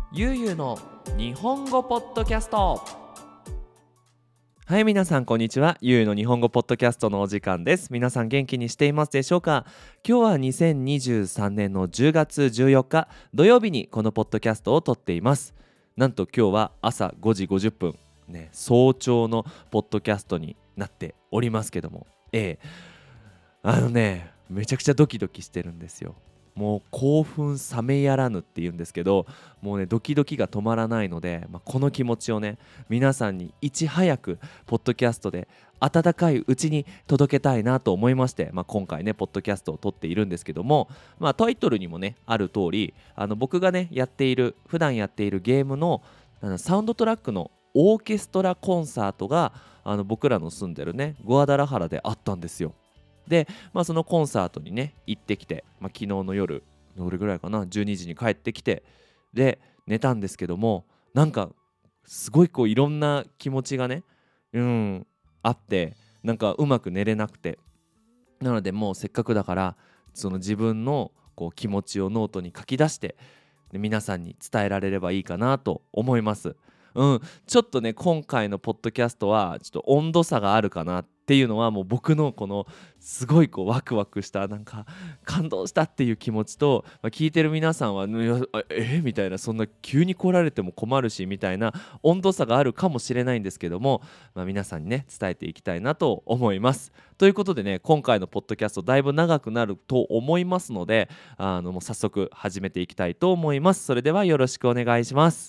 ゆうゆうの日本語ポッドキャスト。はい、皆さんこんにちは。ゆうゆうの日本語ポッドキャストのお時間です。皆さん元気にしていますでしょうか？今日は2023年の10月14日土曜日にこのポッドキャストを撮っています。なんと今日は朝5時50分ね、早朝のポッドキャストになっておりますけども、めちゃくちゃドキドキしてるんですよ。もう興奮冷めやらぬっていうんですけど、もうねドキドキが止まらないので、この気持ちをね皆さんにいち早くポッドキャストで温かいうちに届けたいなと思いまして、今回ねポッドキャストを撮っているんですけども、タイトルにもねある通り、僕がね普段やっているゲームのサウンドトラックのオーケストラコンサートが僕らの住んでるねグアダラハラであったんですよ。で、そのコンサートにね行ってきて、昨日の夜どれぐらいかな、12時に帰ってきて、で寝たんですけども、なんかすごいこういろんな気持ちがねあって、なんかうまく寝れなくて、なのでもうせっかくだからその自分のこう気持ちをノートに書き出して、で皆さんに伝えられればいいかなと思います。ちょっとね今回のポッドキャストはちょっと温度差があるかなっていうのは、もう僕のこのすごいこうワクワクした、なんか感動したっていう気持ちと、聞いてる皆さんは、いやみたいな、そんな急に来られても困るしみたいな温度差があるかもしれないんですけども、皆さんにね伝えていきたいなと思います。ということでね、今回のポッドキャストだいぶ長くなると思いますので、もう早速始めていきたいと思います。それではよろしくお願いします。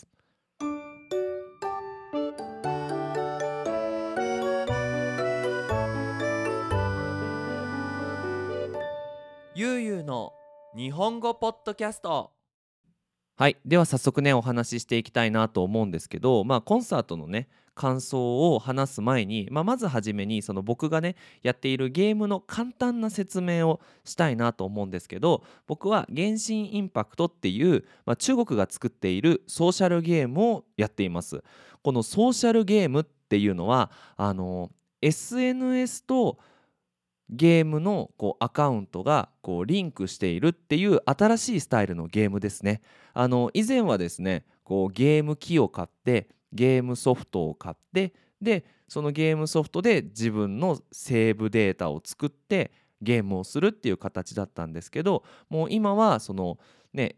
ゆうゆうの日本語ポッドキャスト。はい、では早速ねお話ししていきたいなと思うんですけど、コンサートのね感想を話す前に、まずはじめにその僕がねやっているゲームの簡単な説明をしたいなと思うんですけど、僕は原神インパクトっていう、中国が作っているソーシャルゲームをやっています。このソーシャルゲームっていうのはSNS とゲームのこうアカウントがこうリンクしているっていう新しいスタイルのゲームですね。以前はですねこうゲーム機を買ってゲームソフトを買って、でそのゲームソフトで自分のセーブデータを作ってゲームをするっていう形だったんですけど、もう今はそのね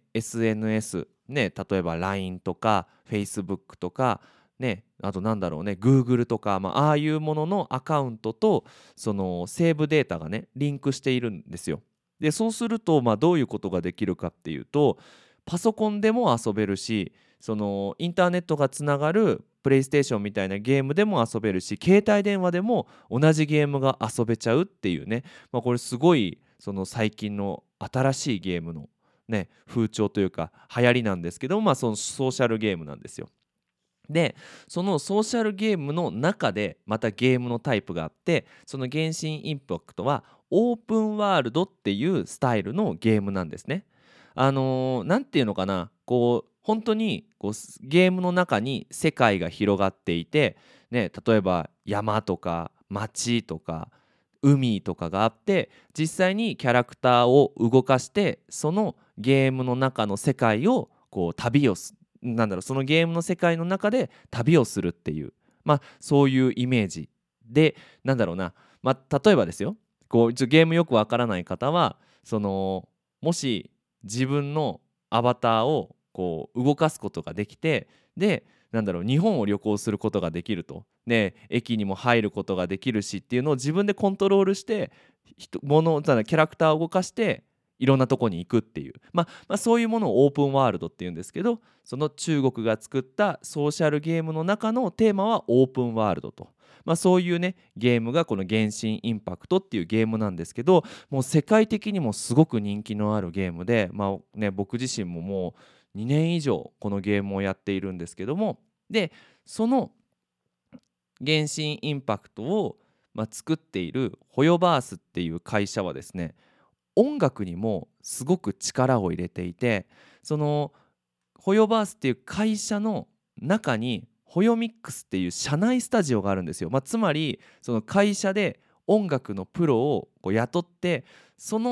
SNS ね、例えば LINE とか Facebook とかね、あとなんだろうね Google とか、ああいうもののアカウントとそのセーブデータがねリンクしているんですよ。でそうすると、どういうことができるかっていうと、パソコンでも遊べるし、そのインターネットがつながるプレイステーションみたいなゲームでも遊べるし、携帯電話でも同じゲームが遊べちゃうっていうね、これすごいその最近の新しいゲームのね風潮というか流行りなんですけども、そのソーシャルゲームなんですよ。でそのソーシャルゲームの中でまたゲームのタイプがあって、その原神インパクトはオープンワールドっていうスタイルのゲームなんですね。なんていうのかな、こう本当にこうゲームの中に世界が広がっていて、ね、例えば山とか街とか海とかがあって、実際にキャラクターを動かしてそのゲームの中の世界をこう旅をすなんだろうそのゲームの世界の中で旅をするっていう、そういうイメージで、なんだろうな、例えばですよ、こうゲームよくわからない方は、そのもし自分のアバターをこう動かすことができて、で日本を旅行することができると、で駅にも入ることができるしっていうのを自分でコントロールして、キャラクターを動かしていろんなとこに行くっていう、そういうものをオープンワールドっていうんですけど、その中国が作ったソーシャルゲームの中のテーマはオープンワールドと、そういうねゲームがこの原神インパクトっていうゲームなんですけど、もう世界的にもすごく人気のあるゲームで、僕自身ももう2年以上このゲームをやっているんですけども、でその原神インパクトを、作っているホヨバースっていう会社はですね、音楽にもすごく力を入れていて、そのホヨバースっていう会社の中にホヨミックスっていう社内スタジオがあるんですよ。つまりその会社で音楽のプロをこう雇って、その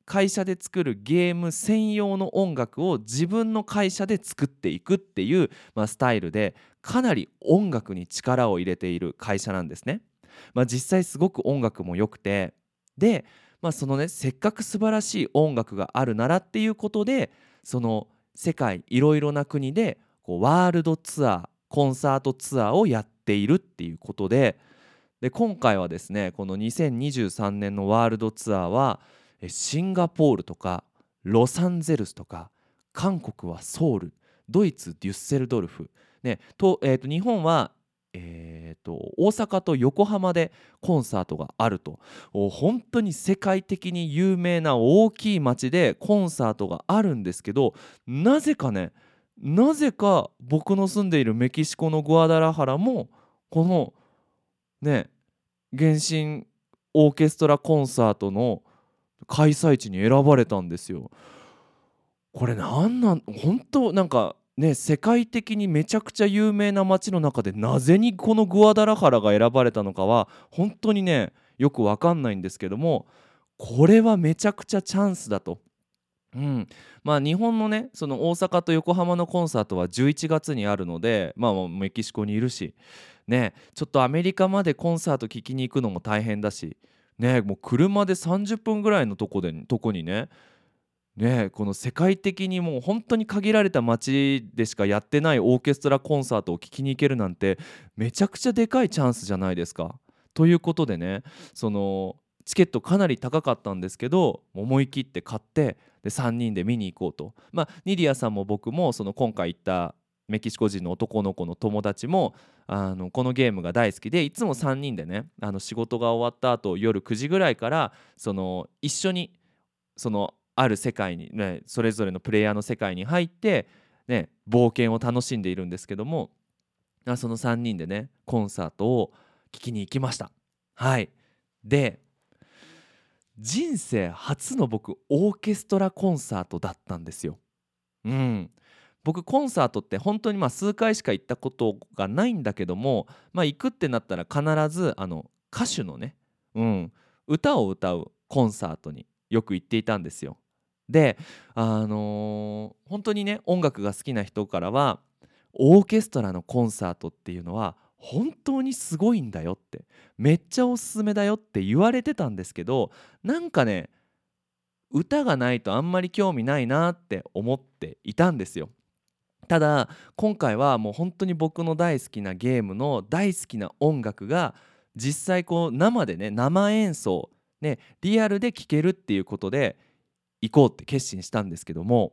会社で作るゲーム専用の音楽を自分の会社で作っていくっていう、スタイルでかなり音楽に力を入れている会社なんですね。実際すごく音楽も良くて、で、そのねせっかく素晴らしい音楽があるならっていうことで、その世界いろいろな国でワールドツアーコンサートツアーをやっているっていうことで、今回はですねこの2023年のワールドツアーはシンガポールとかロサンゼルスとか、韓国はソウル、ドイツデュッセルドルフ、日本は、大阪と横浜でコンサートがあると。本当に世界的に有名な大きい街でコンサートがあるんですけど、なぜか僕の住んでいるメキシコのグアダラハラもこのね原神オーケストラコンサートの開催地に選ばれたんですよ。これ本当なんかね世界的にめちゃくちゃ有名な街の中でなぜにこのグアダラハラが選ばれたのかは本当にねよくわかんないんですけども、これはめちゃくちゃチャンスだと。日本のねその大阪と横浜のコンサートは11月にあるので、もうメキシコにいるしね、ちょっとアメリカまでコンサート聴きに行くのも大変だしね、もう車で30分ぐらいのとこにこの世界的にもう本当に限られた街でしかやってないオーケストラコンサートを聴きに行けるなんてめちゃくちゃでかいチャンスじゃないですか。ということでね、そのチケットかなり高かったんですけど思い切って買って、3人で見に行こうと。ニディアさんも僕もその今回行ったメキシコ人の男の子の友達もこのゲームが大好きで、いつも3人でね仕事が終わった後夜9時ぐらいから一緒にそのある世界に、それぞれのプレイヤーの世界に入って、冒険を楽しんでいるんですけども、その3人でねコンサートを聴きに行きました。はい。で人生初の僕オーケストラコンサートだったんですよ。僕コンサートって本当に数回しか行ったことがないんだけども、行くってなったら必ず歌手のね、歌を歌うコンサートによく行っていたんですよ。で本当にね音楽が好きな人からはオーケストラのコンサートっていうのは本当にすごいんだよって、めっちゃおすすめだよって言われてたんですけど、なんかね歌がないとあんまり興味ないなって思っていたんですよ。ただ今回はもう本当に僕の大好きなゲームの大好きな音楽が実際生でね生演奏リアルで聴けるっていうことで行こうって決心したんですけども、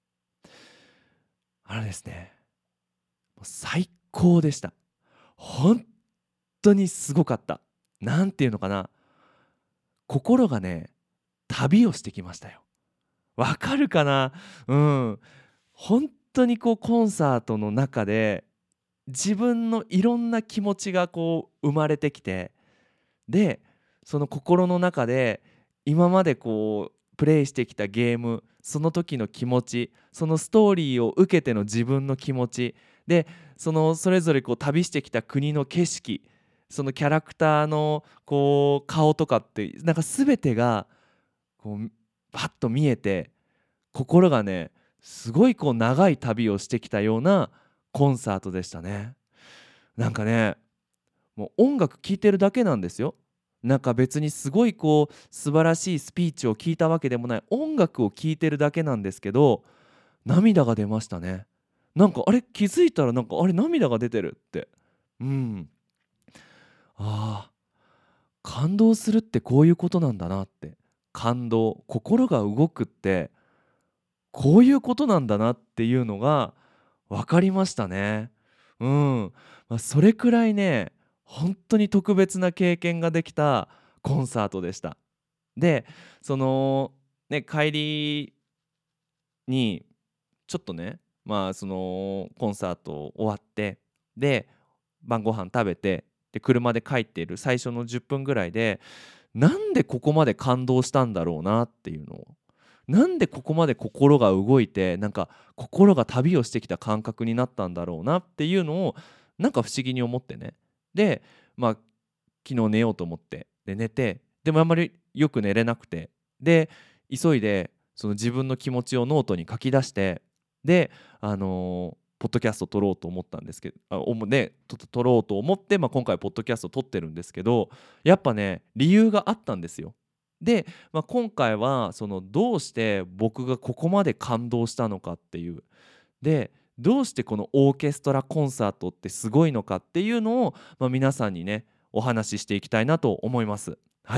ですねもう最高でした。本当にすごかった。なんていうのかな、心がね旅をしてきましたよ。わかるかな。本当にコンサートの中で自分のいろんな気持ちが生まれてきて、でその心の中で今までプレイしてきたゲーム、その時の気持ち、そのストーリーを受けての自分の気持ちで、それぞれ旅してきた国の景色、そのキャラクターの顔とかってなんか全てがパッと見えて、心がねすごい長い旅をしてきたようなコンサートでしたね。なんかねもう音楽聴いてるだけなんですよ。なんか別にすごい素晴らしいスピーチを聞いたわけでもない、音楽を聴いてるだけなんですけど涙が出ましたね。なんか気づいたらなんか涙が出てるって。ああ感動するってこういうことなんだなって、心が動くってこういうことなんだなっていうのが分かりましたね。それくらいね本当に特別な経験ができたコンサートでした。で帰りにちょっとねコンサート終わって、で晩ご飯食べて、車で帰っている最初の10分ぐらいでなんでここまで感動したんだろうなっていうのを、なんでここまで心が動いてなんか心が旅をしてきた感覚になったんだろうなっていうのをなんか不思議に思ってね。で昨日寝ようと思って寝て、でもあんまりよく寝れなくて、で急いでその自分の気持ちをノートに書き出して、でポッドキャスト撮ろうと思ったんですけど、撮ろうと思って、今回ポッドキャスト撮ってるんですけど、やっぱね理由があったんですよ。で、今回はそのどうして僕がここまで感動したのかっていう、でどうしてこのオーケストラコンサートってすごいのかっていうのを、皆さんにねお話ししていきたいなと思います。はい。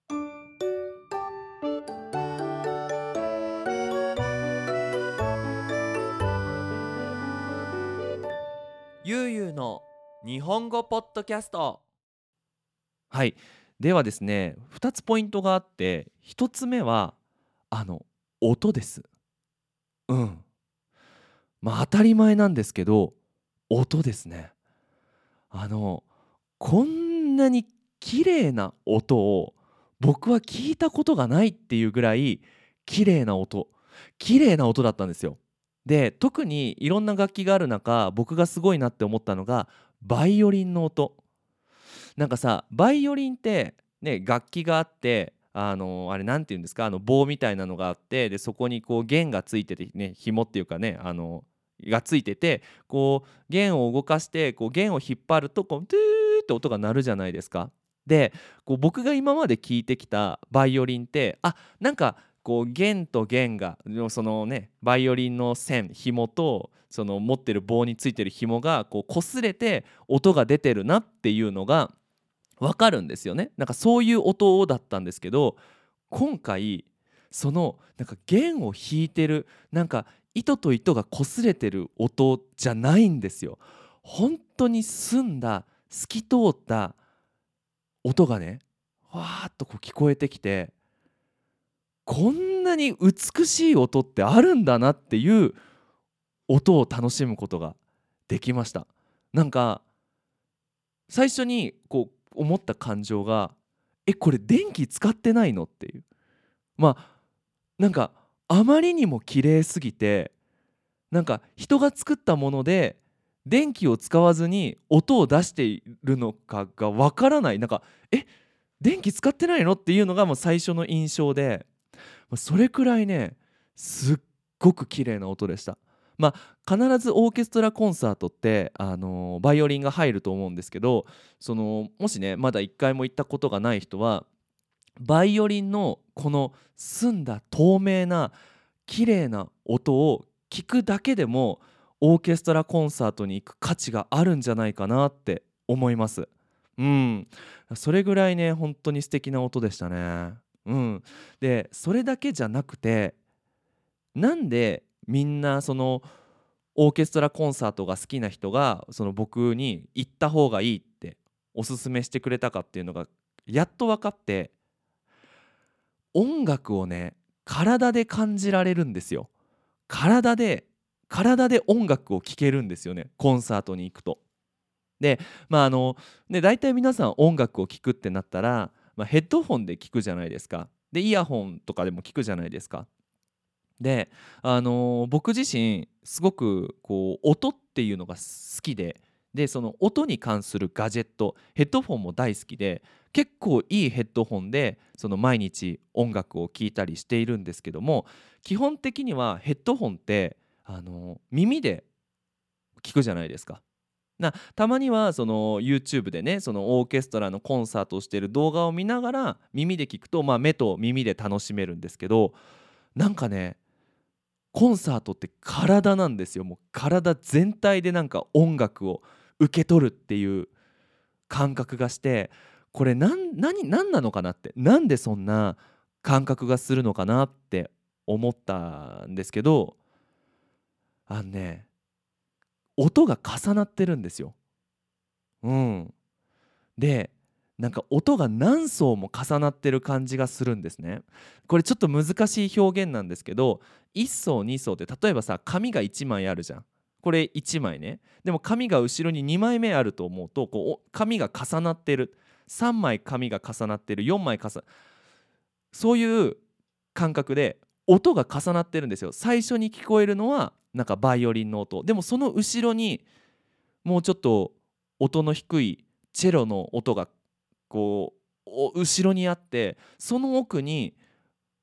ゆうゆうの日本語ポッドキャスト。はい。ではですね、2つポイントがあって、1つ目はあの音です。うん。当たり前なんですけど、音ですね。あのこんなに綺麗な音を僕は聞いたことがないっていうぐらい綺麗な音綺麗な音だったんですよ。で、特にいろんな楽器がある中、僕がすごいなって思ったのがバイオリンの音。なんかさ、バイオリンってね、楽器があって、あれなんて言うんですか、棒みたいなのがあって、でそこにこう弦がついててね、紐っていうかね、がついてて、こう弦を動かして、こう弦を引っ張るとこうトゥーって音が鳴るじゃないですか。で、こう僕が今まで聞いてきたバイオリンって、なんかこう弦と弦がそのねバイオリンの紐とその持ってる棒についてる紐がこう擦れて音が出てるなっていうのがわかるんですよね。なんかそういう音だったんですけど、今回そのなんか弦を弾いてる、なんか糸と糸が擦れてる音じゃないんですよ。本当に澄んだ透き通った音がね、わーっとこう聞こえてきて、こんなに美しい音ってあるんだなっていう音を楽しむことができました。なんか最初にこう思った感情が、これ電気使ってないのっていう。まあなんかあまりにも綺麗すぎて、なんか人が作ったもので電気を使わずに音を出しているのかがわからない。なんか電気使ってないのっていうのがもう最初の印象で、それくらいねすっごく綺麗な音でした。必ずオーケストラコンサートって、バイオリンが入ると思うんですけど、もしねまだ一回も行ったことがない人は、バイオリンのこの澄んだ透明な綺麗な音を聞くだけでもオーケストラコンサートに行く価値があるんじゃないかなって思います。うん、それぐらいね本当に素敵な音でしたね。うん、でそれだけじゃなくて、なんでみんなそのオーケストラコンサートが好きな人がその僕に行った方がいいっておすすめしてくれたかっていうのがやっと分かって、音楽をね体で感じられるんですよ。体で音楽を聴けるんですよね、コンサートに行くと。で、大体皆さん音楽を聴くってなったら、ヘッドホンで聴くじゃないですか。でイヤホンとかでも聴くじゃないですか。で、僕自身すごくこう音っていうのが好きで、その音に関するガジェットヘッドフォンも大好きで、結構いいヘッドホンでその毎日音楽を聴いたりしているんですけども、基本的にはヘッドホンって耳で聞くじゃないですか。たまにはその YouTube でねそのオーケストラのコンサートをしている動画を見ながら耳で聞くと、目と耳で楽しめるんですけど、なんかねコンサートって体なんですよ。もう体全体でなんか音楽を受け取るっていう感覚がして、これなんなのかなって、なんでそんな感覚がするのかなって思ったんですけど、あのね音が重なってるんですよ。うん。で、なんか音が何層も重なってる感じがするんですね。これちょっと難しい表現なんですけど、1層2層って例えばさ紙が1枚あるじゃん。これ1枚ね。でも紙が後ろに2枚目あると思うと、こう紙が重なってる、3枚紙が重なってる、4枚そういう感覚で音が重なってるんですよ。最初に聞こえるのはなんかバイオリンの音でも、その後ろにもうちょっと音の低いチェロの音がこう後ろにあって、その奥に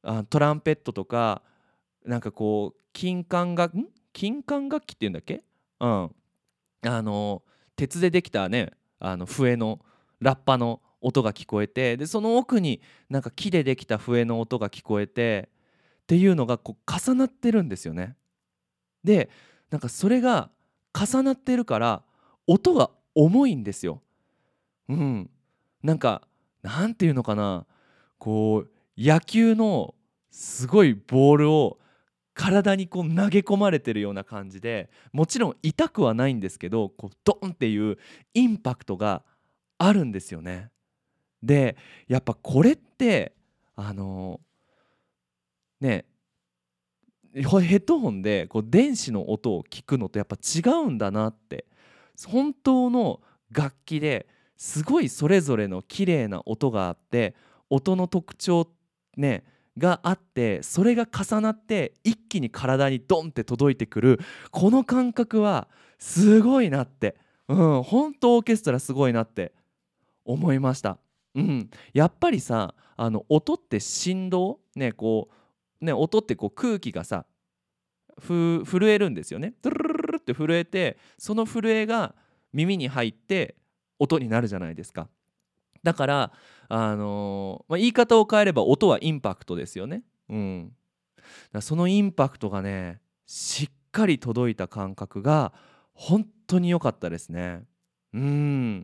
トランペットとか、なんかこう金管楽器っていうんだっけ。うん。あの鉄でできたね、笛のラッパの音が聞こえて、でその奥になんか木でできた笛の音が聞こえてっていうのがこう重なってるんですよね。でなんかそれが重なってるから音が重いんですよ。うん。なんかなんていうのかな、こう野球のすごいボールを体にこう投げ込まれてるような感じで、もちろん痛くはないんですけど、こうドンっていうインパクトがあるんですよね。でやっぱこれってあのねヘッドホンでこう電子の音を聞くのとやっぱ違うんだなって。本当の楽器ですごいそれぞれの綺麗な音があって、音の特徴ねがあって、それが重なって一気に体にドンって届いてくる、この感覚はすごいなって、本当オーケストラすごいなって思いました。やっぱりさ、音って振動ね、こうね、音ってこう空気がさ震えるんですよね。トゥルルルルルって震えて、その震えが耳に入って音になるじゃないですか。だから、言い方を変えれば音はインパクトですよね。そのインパクトがね、しっかり届いた感覚が本当に良かったですね。うん。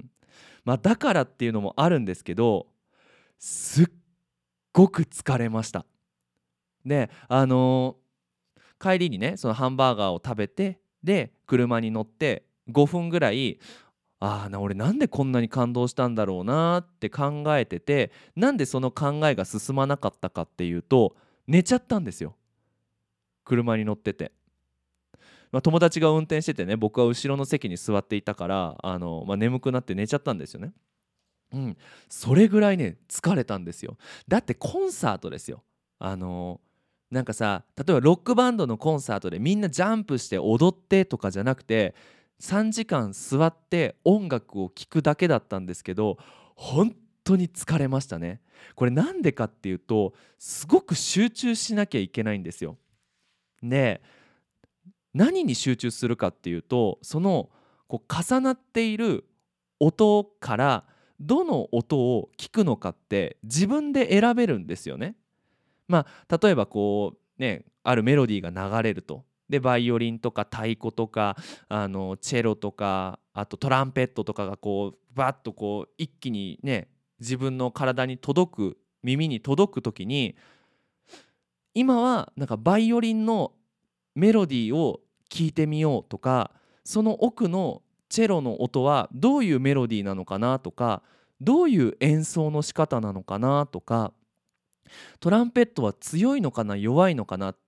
だからっていうのもあるんですけど、すっごく疲れました。で、帰りにねそのハンバーガーを食べて、で車に乗って5分ぐらい、俺なんでこんなに感動したんだろうなって考えてて、なんでその考えが進まなかったかっていうと、寝ちゃったんですよ、車に乗ってて。友達が運転しててね、僕は後ろの席に座っていたから、眠くなって寝ちゃったんですよね。うん、それぐらいね疲れたんですよ。だってコンサートですよ。あのなんかさ、例えばロックバンドのコンサートでみんなジャンプして踊ってとかじゃなくて、3時間座って音楽を聴くだけだったんですけど、本当に疲れましたね。これなんでかっていうと、すごく集中しなきゃいけないんですよ。で、何に集中するかっていうと、そのこう重なっている音からどの音を聞くのかって自分で選べるんですよね。例えばこうね、あるメロディーが流れると。でバイオリンとか太鼓とかチェロとか、あとトランペットとかがこうバッとこう一気にね自分の体に届く、耳に届く時に、今はなんかバイオリンのメロディーを聞いてみようとか、その奥のチェロの音はどういうメロディーなのかなとか、どういう演奏の仕方なのかなとか、トランペットは強いのかな弱いのかなって、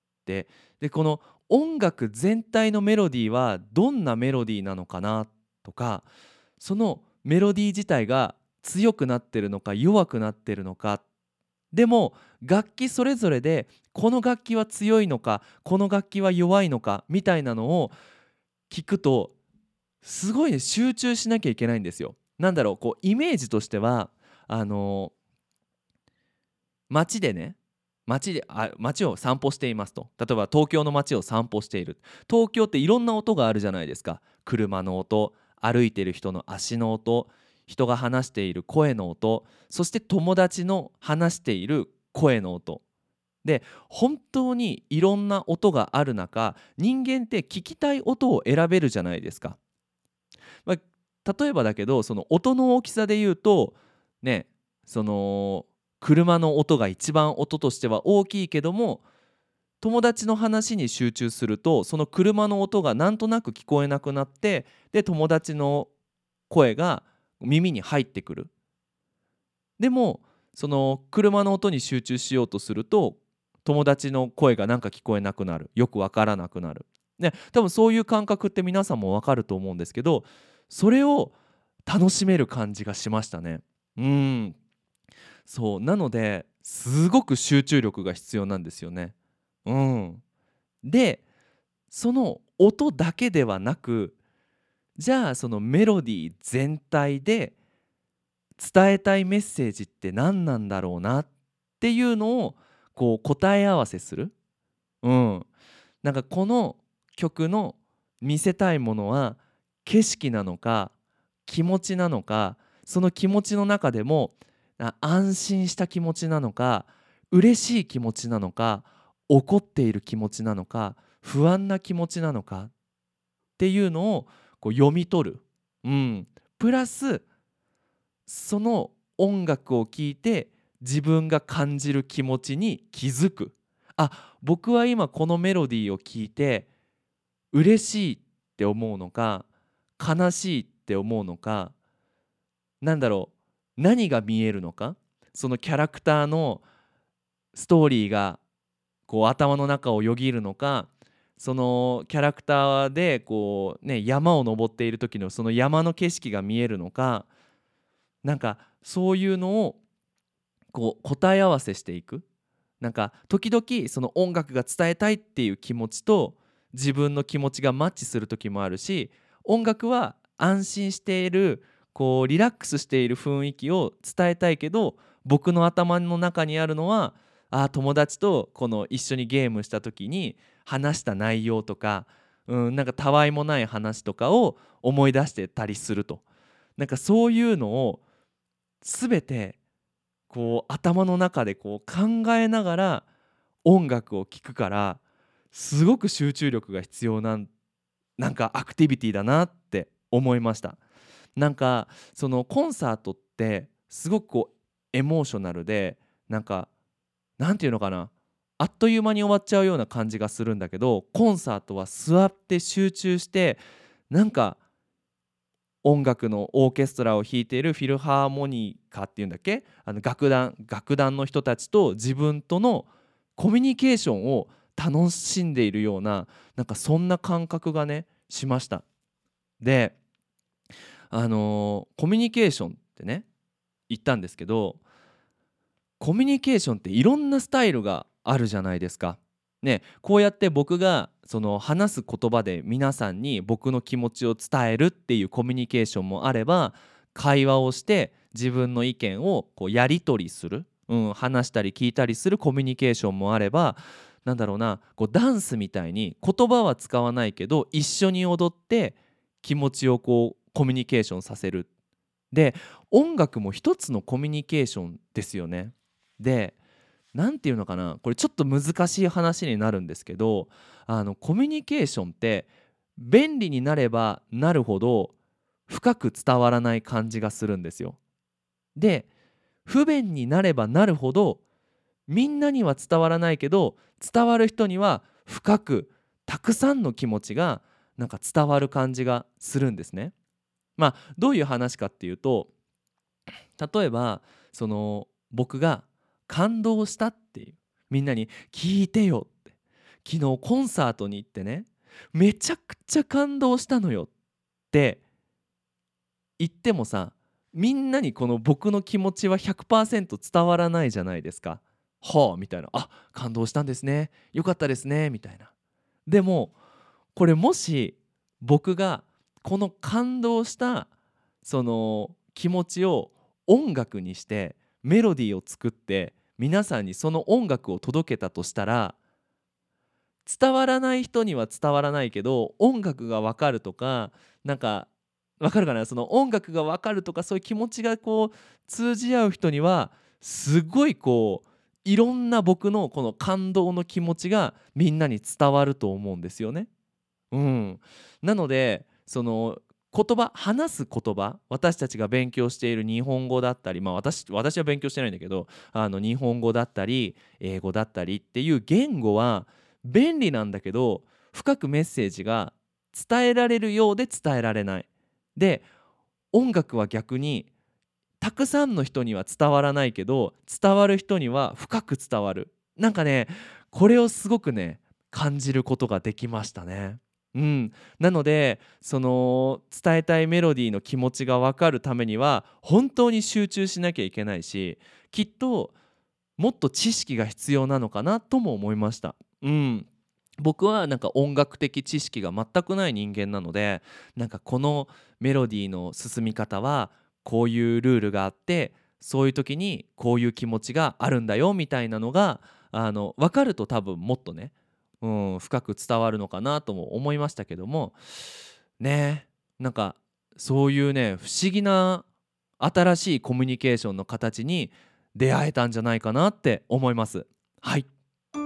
でこの音楽全体のメロディーはどんなメロディーなのかなとか、そのメロディー自体が強くなってるのか弱くなってるのか、でも楽器それぞれでこの楽器は強いのかこの楽器は弱いのかみたいなのを聞くと、すごいね集中しなきゃいけないんですよ。なんだろう、こうイメージとしてはあの街でね、街を散歩していますと。例えば東京の街を散歩している。東京っていろんな音があるじゃないですか。車の音、歩いてる人の足の音、人が話している声の音、そして友達の話している声の音で、本当にいろんな音がある中、人間って聞きたい音を選べるじゃないですか。例えばだけど、その音の大きさで言うとね、その車の音が一番音としては大きいけども、友達の話に集中するとその車の音がなんとなく聞こえなくなって、で友達の声が耳に入ってくる。でもその車の音に集中しようとすると、友達の声がなんか聞こえなくなる、よくわからなくなる、ね、多分そういう感覚って皆さんもわかると思うんですけど、それを楽しめる感じがしましたね。うんそうなのですごく集中力が必要なんですよね。でその音だけではなく、じゃあそのメロディー全体で伝えたいメッセージって何なんだろうなっていうのをこう答え合わせする。なんかこの曲の見せたいものは景色なのか気持ちなのか、その気持ちの中でも安心した気持ちなのか、嬉しい気持ちなのか、怒っている気持ちなのか、不安な気持ちなのかっていうのをこう読み取る。プラスその音楽を聴いて自分が感じる気持ちに気づく。僕は今このメロディーを聴いて嬉しいって思うのか悲しいって思うのか、なんだろ何が見えるのか、そのキャラクターのストーリーがこう頭の中をよぎるのか、そのキャラクターでこうね山を登っている時のその山の景色が見えるのか、なんかそういうのをこう答え合わせしていく。なんか時々その音楽が伝えたいっていう気持ちと自分の気持ちがマッチする時もあるし、音楽は安心しているこうリラックスしている雰囲気を伝えたいけど、僕の頭の中にあるのは友達とこの一緒にゲームした時に話した内容とか、なんかたわいもない話とかを思い出してたりすると。なんかそういうのを全てこう頭の中でこう考えながら音楽を聴くから、すごく集中力が必要なんかアクティビティだなって思いました。なんかそのコンサートってすごくこうエモーショナルで、なんかなんていうのかな、あっという間に終わっちゃうような感じがするんだけど、コンサートは座って集中して、なんか音楽のオーケストラを弾いているフィルハーモニカっていうんだっけ、楽団の人たちと自分とのコミュニケーションを楽しんでいるような、なんかそんな感覚がねしました。でコミュニケーションってね言ったんですけど、コミュニケーションっていろんなスタイルがあるじゃないですか。ね、こうやって僕がその話す言葉で皆さんに僕の気持ちを伝えるっていうコミュニケーションもあれば、会話をして自分の意見をこうやり取りする、話したり聞いたりするコミュニケーションもあれば、なんだろうな、こうダンスみたいに言葉は使わないけど一緒に踊って気持ちをこうコミュニケーションさせる。で、音楽も一つのコミュニケーションですよね。で、なんていうのかな、これちょっと難しい話になるんですけど、コミュニケーションって便利になればなるほど深く伝わらない感じがするんですよ。で、不便になればなるほどみんなには伝わらないけど、伝わる人には深くたくさんの気持ちがなんか伝わる感じがするんですね。どういう話かっていうと、例えばその僕が感動したっていう、みんなに聞いてよって、昨日コンサートに行ってねめちゃくちゃ感動したのよって言ってもさ、みんなにこの僕の気持ちは100%伝わらないじゃないですか。はあみたいな、感動したんですね、よかったですねみたいな。でもこれもし僕がこの感動したその気持ちを音楽にしてメロディーを作って皆さんにその音楽を届けたとしたら、伝わらない人には伝わらないけど音楽がわかるとか、なんかわかるかな、その音楽がわかるとかそういう気持ちがこう通じ合う人にはすごいこういろんな僕のこの感動の気持ちがみんなに伝わると思うんですよね。なのでその話す言葉、私たちが勉強している日本語だったり、私は勉強してないんだけど日本語だったり英語だったりっていう言語は便利なんだけど、深くメッセージが伝えられるようで伝えられない。で、音楽は逆にたくさんの人には伝わらないけど伝わる人には深く伝わる。なんかね、これをすごくね感じることができましたね。なのでその伝えたいメロディーの気持ちが分かるためには本当に集中しなきゃいけないし、きっともっと知識が必要なのかなとも思いました。僕はなんか音楽的知識が全くない人間なので、なんかこのメロディーの進み方はこういうルールがあって、そういう時にこういう気持ちがあるんだよみたいなのが分かると多分もっとね、深く伝わるのかなとも思いましたけどもね。なんかそういうね不思議な新しいコミュニケーションの形に出会えたんじゃないかなって思います。はい。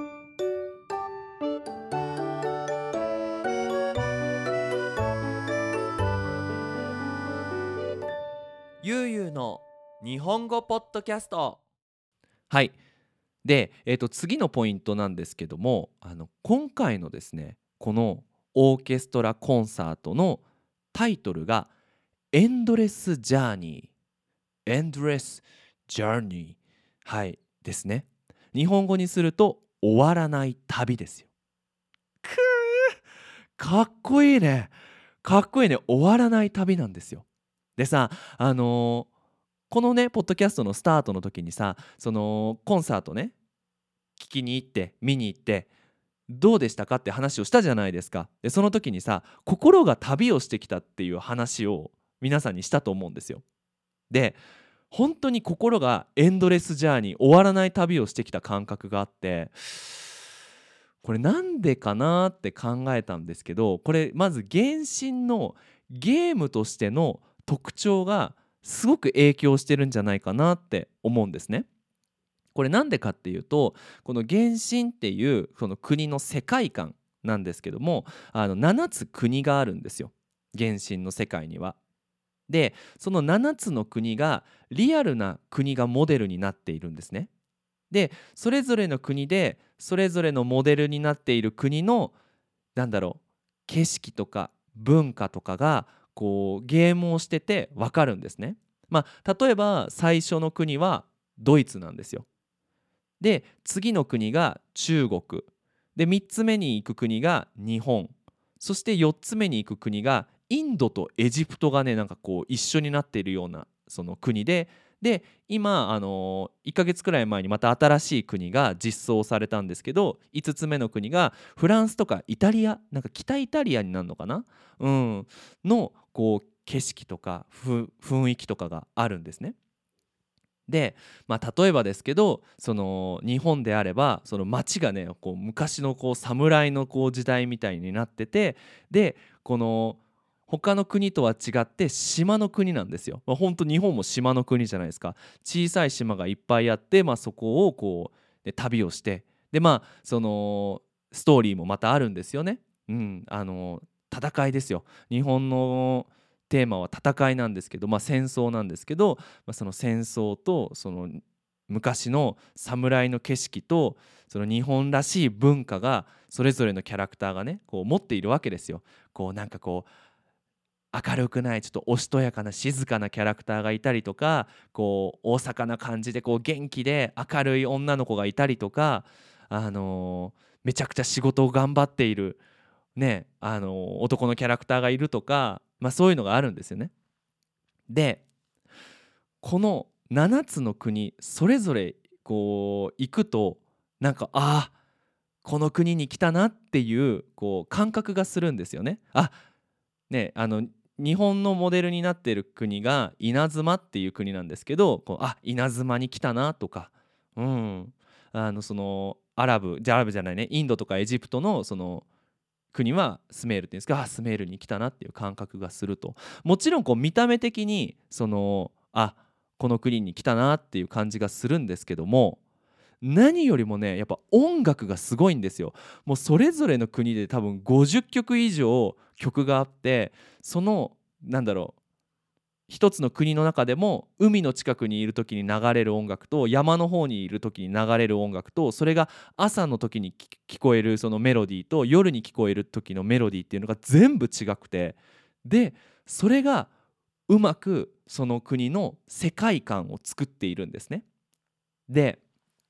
ゆうゆうの日本語ポッドキャスト。はい。で、次のポイントなんですけども、今回のですねこのオーケストラコンサートのタイトルがエンドレスジャーニー、エンドレスジャーニー、はいですね。日本語にすると終わらない旅ですよ。くかっこいいね。かっこいいね。終わらない旅なんですよ。でさ、このねポッドキャストのスタートの時にさ、そのコンサートね聞きに行って見に行ってどうでしたかって話をしたじゃないですか。でその時にさ、心が旅をしてきたっていう話を皆さんにしたと思うんですよ。で本当に心がエンドレスジャーニー、終わらない旅をしてきた感覚があって、これなんでかなって考えたんですけど、これまず原神のゲームとしての特徴がすごく影響してるんじゃないかなって思うんですね。これなんでかっていうと、この原神っていうその国の世界観なんですけども、7つ国があるんですよ、原神の世界には。でその7つの国がリアルな国がモデルになっているんですね。でそれぞれの国でそれぞれのモデルになっている国のなんだろう景色とか文化とかがこうゲームをしてて分かるんですね。例えば最初の国はドイツなんですよ。で次の国が中国で3つ目に行く国が日本、そして4つ目に行く国がインドとエジプトがねなんかこう一緒になっているようなその国で今1ヶ月くらい前にまた新しい国が実装されたんですけど、5つ目の国がフランスとかイタリア、なんか北イタリアになるのかな、のこう景色とか雰囲気とかがあるんですね。で、例えばですけどその日本であればその街がねこう昔のこう侍のこう時代みたいになってて、でこの他の国とは違って島の国なんですよ。本当日本も島の国じゃないですか。小さい島がいっぱいあって、そこをこうで旅をして、でそのストーリーもまたあるんですよね。戦いですよ。日本のテーマは戦いなんですけど、戦争なんですけど、その戦争とその昔の侍の景色とその日本らしい文化がそれぞれのキャラクターがねこう持っているわけですよ。こうなんかこう明るくないちょっとおしとやかな静かなキャラクターがいたりとか、こう大阪な感じでこう元気で明るい女の子がいたりとか、めちゃくちゃ仕事を頑張っているね、男のキャラクターがいるとか、そういうのがあるんですよね。でこの7つの国それぞれこう行くとなんかこの国に来たなっていうこう感覚がするんですよね。日本のモデルになっている国が稲妻っていう国なんですけど、稲妻に来たなとか、そのアラブじゃないね、インドとかエジプトのその国はスメールっていうんですか、スメールに来たなっていう感覚がすると。もちろんこう見た目的にそのこの国に来たなっていう感じがするんですけども、何よりもねやっぱ音楽がすごいんですよ。もうそれぞれの国で多分50曲以上曲があって、そのなんだろう一つの国の中でも海の近くにいる時に流れる音楽と山の方にいる時に流れる音楽と、それが朝の時に聞こえるそのメロディーと夜に聞こえる時のメロディーっていうのが全部違くて、でそれがうまくその国の世界観を作っているんですね。で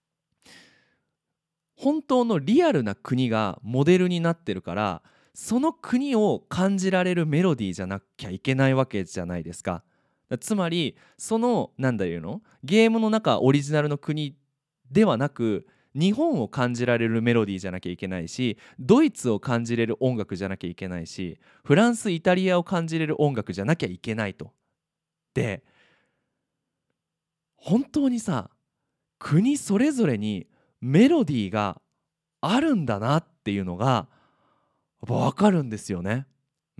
本当のリアルな国がモデルになってるから、その国を感じられるメロディーじゃなきゃいけないわけじゃないですか。つまりそのなんだいうのゲームの中オリジナルの国ではなく、日本を感じられるメロディーじゃなきゃいけないし、ドイツを感じれる音楽じゃなきゃいけないし、フランスイタリアを感じれる音楽じゃなきゃいけないと。で本当にさ国それぞれにメロディーがあるんだなっていうのがやっぱ分かるんですよね。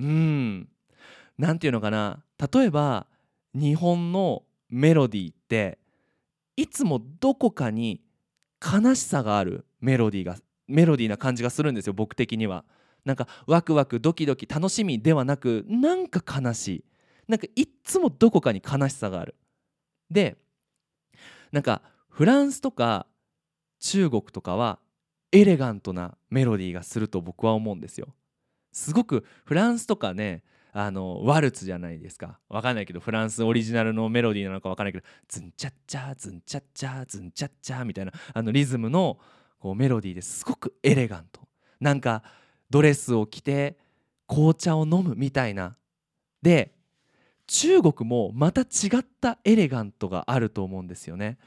なんていうのかな、例えば日本のメロディーっていつもどこかに悲しさがあるメロディーな感じがするんですよ、僕的には。なんかワクワクドキドキ楽しみではなく、なんか悲しい、なんかいっつもどこかに悲しさがある。で、なんかフランスとか中国とかはエレガントなメロディーがすると僕は思うんですよ。すごくフランスとかね、ワルツじゃないですか。わかんないけどフランスオリジナルのメロディーなのかわかんないけど、ズンチャッチャーズンチャッチャーズンチャッチャーみたいなリズムのこうメロディーですごくエレガント、なんかドレスを着て紅茶を飲むみたいな。で、中国もまた違ったエレガントがあると思うんですよね。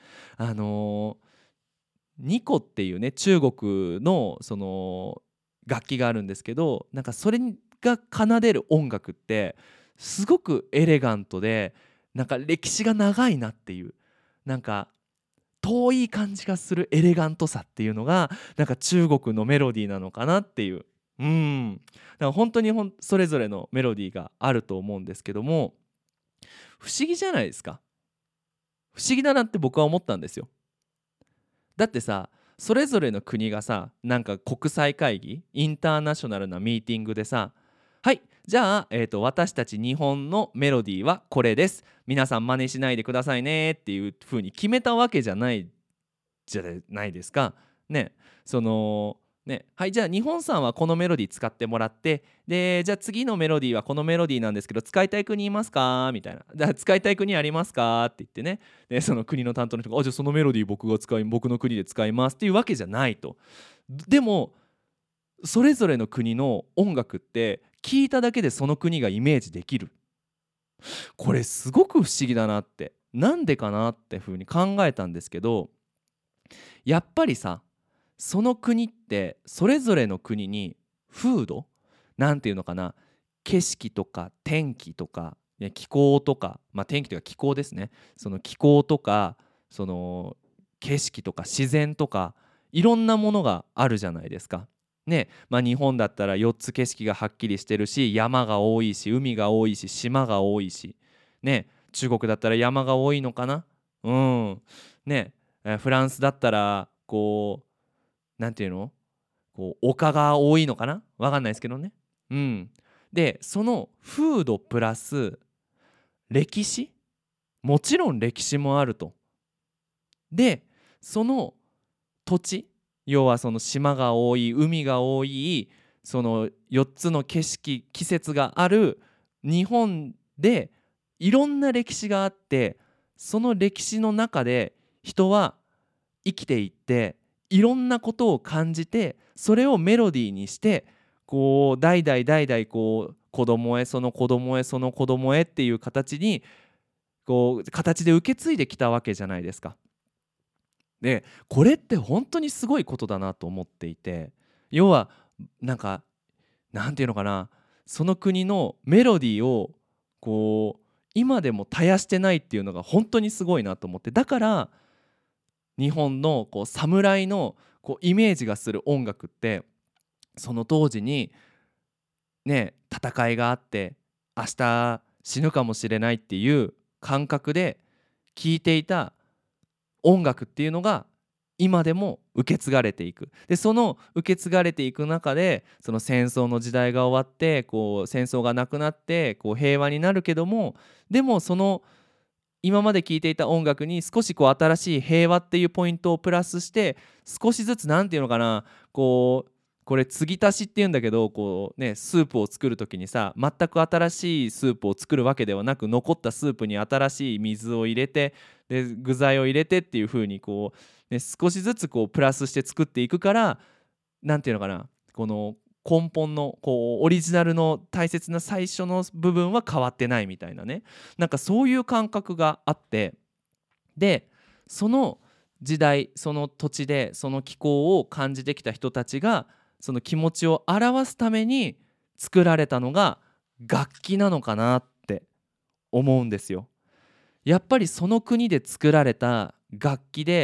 ニコっていうね、中国のその楽器があるんですけど、なんかそれが奏でる音楽ってすごくエレガントで、なんか歴史が長いなっていう、なんか遠い感じがするエレガントさっていうのがなんか中国のメロディーなのかなっていう。だから本当にそれぞれのメロディーがあると思うんですけども、不思議じゃないですか。不思議だなって僕は思ったんですよ。だってさ、それぞれの国がさ、なんか国際会議インターナショナルなミーティングでさ、はいじゃあ、私たち日本のメロディーはこれです、皆さん真似しないでくださいねっていう風に決めたわけじゃないじゃないですか。ね、そのね、はいじゃあ日本さんはこのメロディー使ってもらって、でじゃあ次のメロディーはこのメロディーなんですけど使いたい国いますかみたいな、じゃあ使いたい国ありますかって言ってね、でその国の担当の人がじゃあそのメロディー僕の国で使いますっていうわけじゃないと。でもそれぞれの国の音楽って聞いただけでその国がイメージできる。これすごく不思議だなって、なんでかなってふうに考えたんですけど、やっぱりさ、その国ってそれぞれの国に風土なんていうのかな、景色とか天気とか気候とか、天気というか気候ですね、その気候とかその景色とか自然とかいろんなものがあるじゃないですか。ね、日本だったら4つ景色がはっきりしてるし、山が多いし海が多いし島が多いし、ね、中国だったら山が多いのかな。ね、フランスだったらこうなんていうの、こう丘が多いのかな、わかんないですけどね。でその風土プラス歴史、もちろん歴史もあると。でその土地、要はその島が多い海が多いその4つの季節がある日本でいろんな歴史があって、その歴史の中で人は生きていっていろんなことを感じて、それをメロディーにしてこう代々代々こう子供へその子供へその子供へっていう形にこう形で受け継いできたわけじゃないですか。でこれって本当にすごいことだなと思っていて、要はなんかなんていうのかな、その国のメロディーをこう今でも絶やしてないっていうのが本当にすごいなと思って、だから日本のこう侍のこうイメージがする音楽ってその当時にね戦いがあって明日死ぬかもしれないっていう感覚で聴いていた音楽っていうのが今でも受け継がれていく。でその受け継がれていく中でその戦争の時代が終わってこう戦争がなくなってこう平和になるけども、でもその今まで聴いていた音楽に少しこう新しい平和っていうポイントをプラスして少しずつなんていうのかな、こうこれ継ぎ足しっていうんだけど、こうねスープを作る時にさ全く新しいスープを作るわけではなく、残ったスープに新しい水を入れてで具材を入れてっていう風にこう、ね、少しずつこうプラスして作っていくから、なんていうのかな、この根本のこうオリジナルの大切な最初の部分は変わってないみたいなね、なんかそういう感覚があって、でその時代その土地でその気候を感じてきた人たちがその気持ちを表すために作られたのが楽器なのかなって思うんですよ。やっぱりその国で作られた楽器で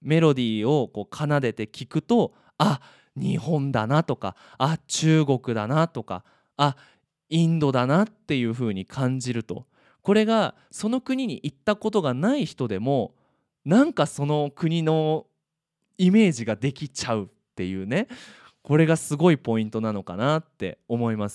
メロディーをこう奏でて聞くと、あ、日本だなとか、あ、中国だなとか、あ、インドだなっていう風に感じると、これがその国に行ったことがない人でもなんかその国のイメージができちゃうっていうね、これがすごいポイントなのかなって思います。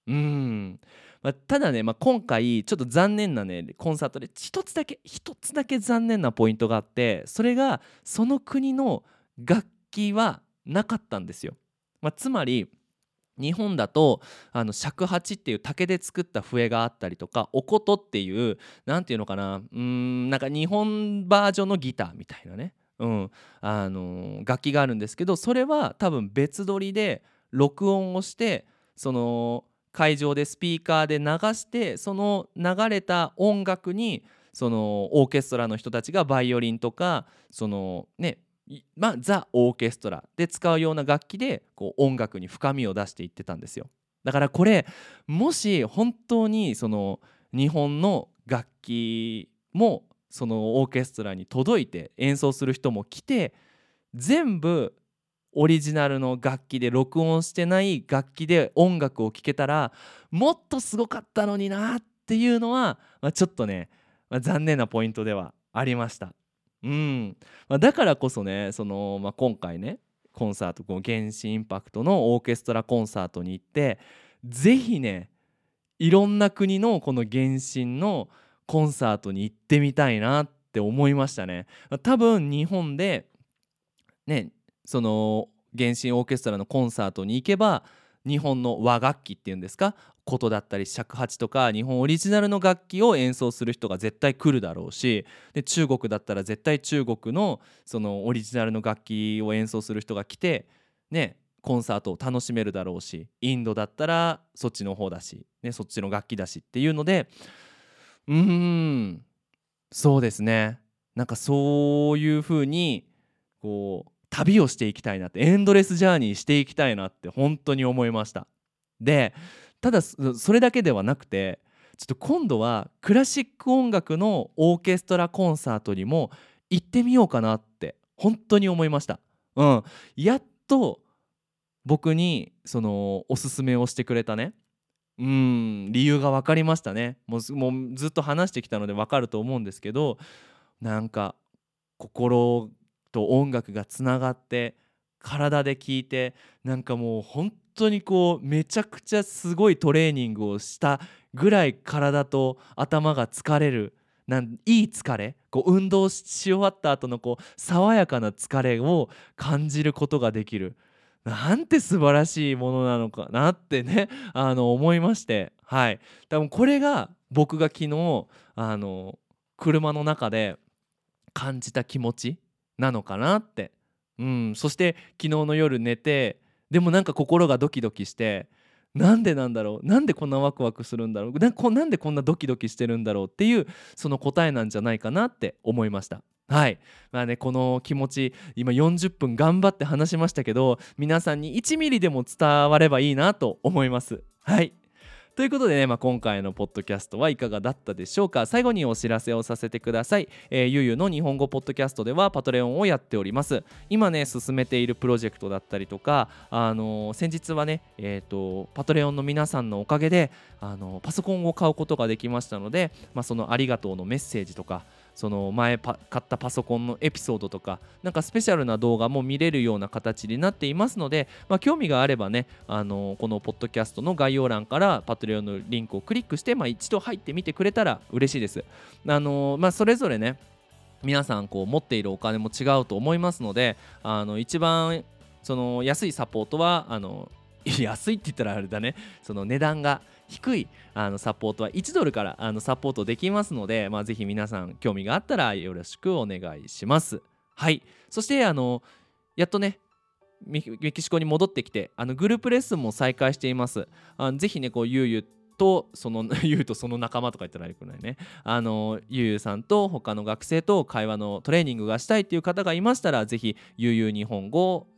ただね、今回ちょっと残念なねコンサートで一つだけ残念なポイントがあって、それがその国の楽器はなかったんですよ。つまり日本だと尺八っていう竹で作った笛があったりとか、お琴っていうなんていうのかな、なんか日本バージョンのギターみたいなね、楽器があるんですけど、それは多分別撮りで録音をして、その会場でスピーカーで流して、その流れた音楽にそのオーケストラの人たちがバイオリンとかそのね、ザ・オーケストラで使うような楽器でこう音楽に深みを出していってたんですよ。だからこれもし本当にその日本の楽器もそのオーケストラに届いて演奏する人も来て、全部オリジナルの楽器で録音してない楽器で音楽を聴けたらもっとすごかったのになっていうのは、ちょっとね、残念なポイントではありました。だからこそね、今回ねコンサート、この原始インパクトのオーケストラコンサートに行って、ぜひねいろんな国のこの原神のコンサートに行ってみたいなって思いましたね。多分日本でね、その原神オーケストラのコンサートに行けば日本の和楽器っていうんですか、琴だったり尺八とか日本オリジナルの楽器を演奏する人が絶対来るだろうし、で中国だったら絶対中国のそのオリジナルの楽器を演奏する人が来てね、コンサートを楽しめるだろうし、インドだったらそっちの方だし、ね、そっちの楽器だしっていうので、うーんそうですね、なんかそういう風にこう旅をしていきたいなって、エンドレスジャーニーしていきたいなって本当に思いました。でただそれだけではなくて、ちょっと今度はクラシック音楽のオーケストラコンサートにも行ってみようかなって本当に思いました。やっと僕にそのおすすめをしてくれたね、理由が分かりましたね。もうずっと話してきたので分かると思うんですけど、なんか心と音楽がつながって体で聴いて、なんかもう本当にこうめちゃくちゃすごいトレーニングをしたぐらい体と頭が疲れる、いい疲れ、こう運動し終わった後のこう爽やかな疲れを感じることができる、なんて素晴らしいものなのかなってね思いまして、はい、多分これが僕が昨日車の中で感じた気持ちなのかなって。そして昨日の夜寝て、でもなんか心がドキドキして、なんでなんだろう、なんでこんなワクワクするんだろう、なんでこんなドキドキしてるんだろうっていう、その答えなんじゃないかなって思いました。はい、この気持ち今40分頑張って話しましたけど、皆さんに1ミリでも伝わればいいなと思います。はい、ということでね、今回のポッドキャストはいかがだったでしょうか。最後にお知らせをさせてください。ゆうゆうの日本語ポッドキャストではパトレオンをやっております。今ね進めているプロジェクトだったりとか、先日はね、パトレオンの皆さんのおかげでパソコンを買うことができましたので、そのありがとうのメッセージとか、その前買ったパソコンのエピソードとか、なんかスペシャルな動画も見れるような形になっていますので、興味があればね、このポッドキャストの概要欄からパトレオンのリンクをクリックして、一度入ってみてくれたら嬉しいです。それぞれね皆さんこう持っているお金も違うと思いますので、一番その安いサポートは安いって言ったらあれだね、その値段が低いサポートは1ドルからサポートできますので、ぜひ皆さん興味があったらよろしくお願いします。はい、そしてやっとねメキシコに戻ってきてグループレッスンも再開しています。ぜひねこうゆうゆうとそのゆうとその仲間とか言ったらよくないね、ゆうゆうさんと他の学生と会話のトレーニングがしたいっていう方がいましたら、ぜひゆうゆう日本語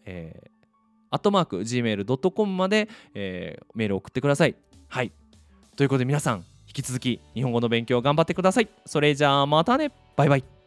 @gmail.com まで、メールを送ってください。はい、ということで皆さん引き続き日本語の勉強頑張ってください。それじゃあまたね、バイバイ。